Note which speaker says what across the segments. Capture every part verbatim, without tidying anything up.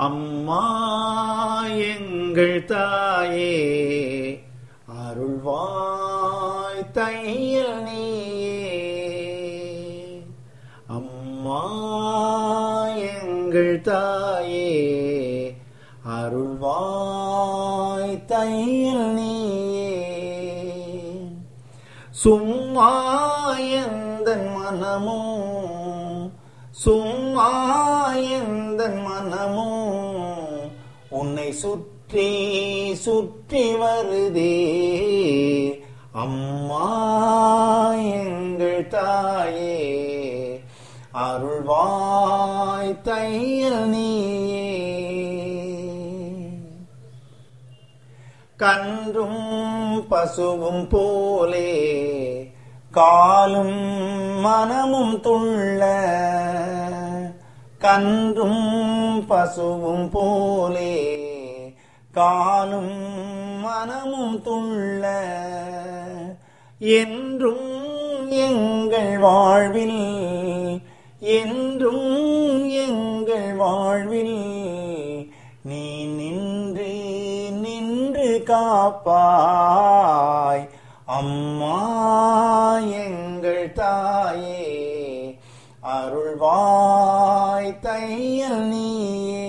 Speaker 1: அம்மா எங்கள் தாயே அருள்வாய் தையல் நீயே. அம்மா எங்கள் தாயே அருள்வாய் தையல் நீயே. சும்மா எந்தன் மனமும் சும்மா எந்தன் மனமும் உன்னை சுற்றி சுற்றி வருதே. அம்மா எங்கள் தாயே அருள்வாய் தையல் நீயே. கன்றும் பசுவும் போலே காலும் மனமும் துள்ள, கன்றும் பசுவும் போலே காலும் மனமும் துள்ள, என்றும் எங்கள் வாழ்வில் என்றும் எங்கள் வாழ்வில் நீ நின்று நின்று காப்பாய். அம்மா எங்கள் தாயே அருள்வாய் தையல் நீயே.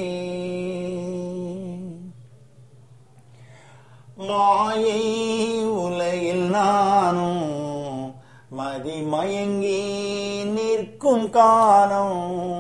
Speaker 1: மாயை உலகில் நானும் மதிமயங்கி நிற்கும் காலம்,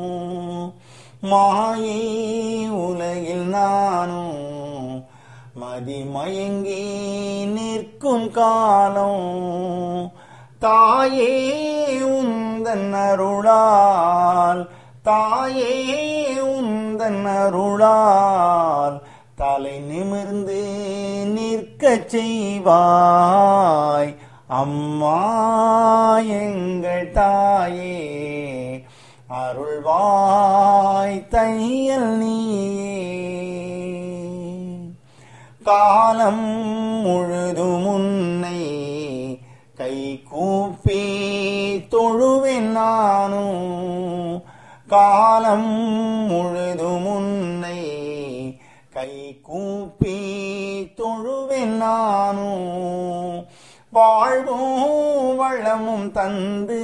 Speaker 1: மாயை உலகில் நானும் மதிமயங்கி நிற்கும் காலம், தாயே உந்தன் அருளால் தாயே உந்தன் அருளால் தலை நிமிர்ந்து நிற்கச் செய்வாய். அம்மா எங்கள் தாயே அருள்வாய் தையல் நீயே. காலம் முழுதும் உன்னை கை கூப்பி தொழுவேன் நானும், காலம் முழுதும் உன்னை கை கூப்பி தொழுவேன் நானும். வாழ்வும் வளமும் தந்து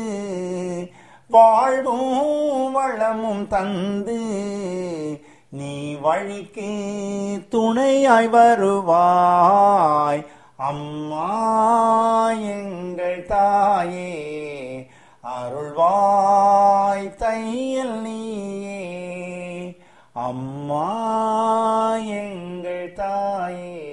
Speaker 1: வாழ்வும் வளமும் தந்து நீ வழிக்கு துணையாய் வருவாய். அம்மா எங்கள் தாயே அருள்வாய் தையல் நீயே. அம்மா எங்கள் தாயே